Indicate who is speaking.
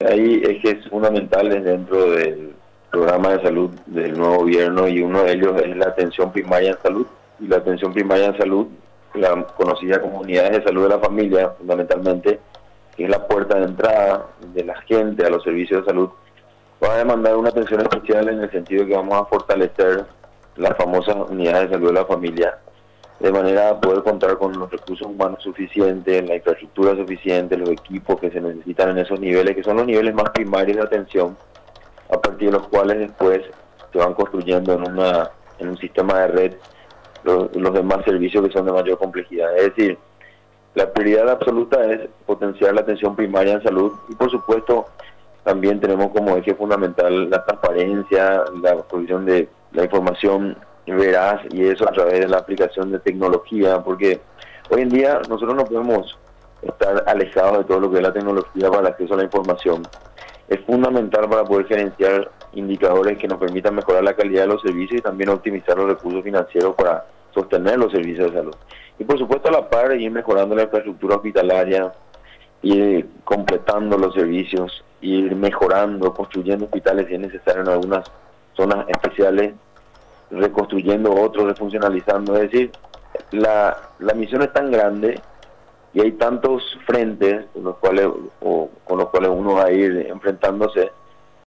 Speaker 1: hay ejes fundamentales dentro del programa de salud del nuevo gobierno y uno de ellos es la atención primaria en salud. Y la atención primaria en salud, la conocida como unidades de salud de la familia, fundamentalmente, que es la puerta de entrada de la gente a los servicios de salud, va a demandar una atención especial en el sentido que vamos a fortalecer las famosas unidades de salud de la familia, de manera a poder contar con los recursos humanos suficientes, la infraestructura suficiente, los equipos que se necesitan en esos niveles, que son los niveles más primarios de atención, a partir de los cuales después se van construyendo en un sistema de red los demás servicios que son de mayor complejidad. Es decir, la prioridad absoluta es potenciar la atención primaria en salud y, por supuesto, también tenemos como eje fundamental la transparencia, la provisión de la información veraz, y eso a través de la aplicación de tecnología, porque hoy en día nosotros no podemos estar alejados de todo lo que es la tecnología para el acceso a la información. Es fundamental para poder gerenciar indicadores que nos permitan mejorar la calidad de los servicios y también optimizar los recursos financieros para sostener los servicios de salud. Y por supuesto, a la par, ir mejorando la infraestructura hospitalaria, ir completando los servicios, ir mejorando, construyendo hospitales si es necesario en algunas zonas especiales, reconstruyendo otros, refuncionalizando. Es decir, la misión es tan grande y hay tantos frentes con los cuales uno va a ir enfrentándose,